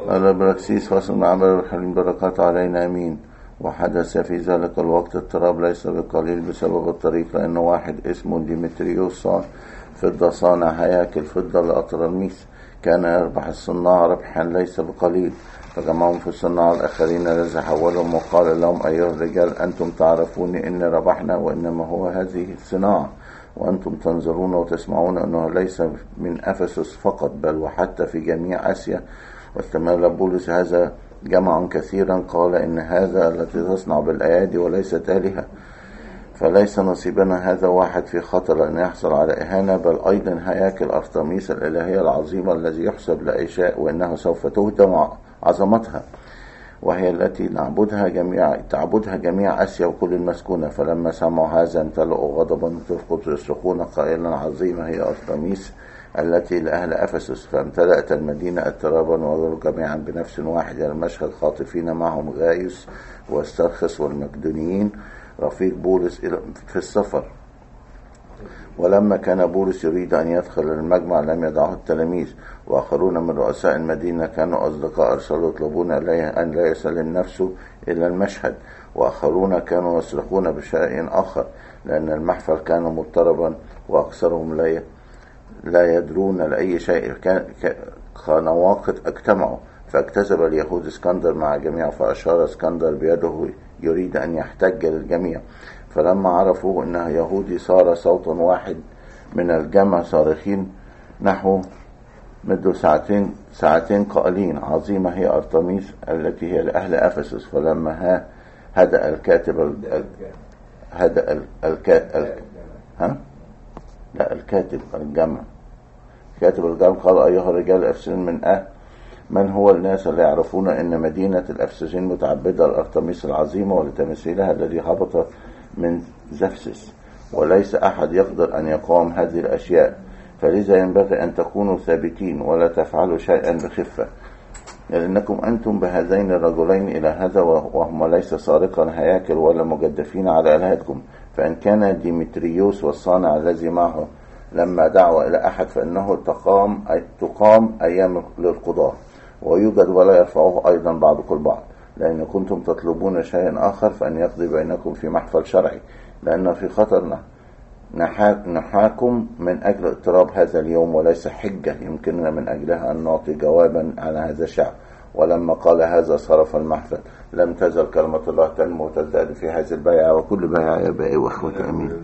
الأبراكسيس فصل معبر الحليم بركات علينا أمين. وحدث في ذلك الوقت اضطراب ليس بقليل بسبب الطريق، لأن واحد اسمه ديمتريوس فضة صانع هياكل فضة لأطرميس كان يربح الصناع ربحا ليس بقليل، فجمعهم في الصناع الآخرين الذي حولهم وقال لهم: أيها الرجال، أنتم تعرفون إن ربحنا وإنما هو هذه الصناعة، وأنتم تنظرون وتسمعون أنه ليس من أفسس فقط بل وحتى في جميع آسيا. واستمر بولس هذا جمع كثيرا قال: إن هذا التي تصنع بالأيادي وليست آلهة، فليس نصيبنا هذا واحد في خطر أن يحصل على إهانة، بل أيضا هياكل أرطميس الإلهية العظيمة الذي يحسب لأشياء، وإنه سوف تهدم عظمتها، وهي التي تعبدها جميع آسيا وكل المسكونة. فلما سمعوا هذا امتلئوا غضبا وتفقد يصرخون قائلا: عظيمة هي أرطميس التي لأهل أفسس. فامتلأت المدينة اضطرابا وغيروا جميعا بنفس واحد المشهد، خاطفين معهم غايوس واسترخس والمقدونيين رفيق بولس في السفر. ولما كان بولس يريد أن يدخل المجمع لم يدعه التلاميذ، وآخرون من رؤساء المدينة كانوا أصدقاء أرسلوا يطلبون إليه أن لا يسلم نفسه إلى المشهد، وآخرون كانوا يصرخون بشيء آخر، لأن المحفل كان مضطربا وأكثرهم لا يدرون لأي شيء، كان واقد اجتمعوا. فاكتسب اليهود اسكندر مع جميع، فأشار اسكندر بيده يريد أن يحتج للجميع. فلما عرفوا أنه يهودي صار صوتا واحد من الجمع صارخين نحو مدة ساعتين قائلين: عظيمة هي أرطميس التي هي لأهل أفسس. فلما هدأ الكاتب الجمع قال: أيها الرجال الأفسسين، من هو الناس اللي يعرفون أن مدينة الأفسسين متعبدة الأرطميس العظيمة ولتمثيلها الذي هبط من زفسس، وليس أحد يقدر أن يقاوم هذه الأشياء، فلذا ينبغي أن تكونوا ثابتين ولا تفعلوا شيئا بخفة، لأنكم أنتم بهذين الرجلين إلى هذا، وهما ليس سارقا هياكل ولا مجدفين على آلهتكم. فإن كان ديمتريوس والصانع الذي معه لما دعوا إلى أحد، فإنه تقام أيام للقضاء، ويوجد ولا يرفعه أيضا بعضكم البعض، لأن كنتم تطلبون شيئا آخر فأن يقضي بينكم في محفل شرعي، لأن في خطر نحاكم من أجل اضطراب هذا اليوم، وليس حجة يمكننا من أجلها أن نعطي جوابا على هذا الشعب. ولما قال هذا صرف المحفل. لم تزل كلمة الله تنمو وتزداد في هذه البيعة، وكل بيعة يا بائي وأخوة أمين.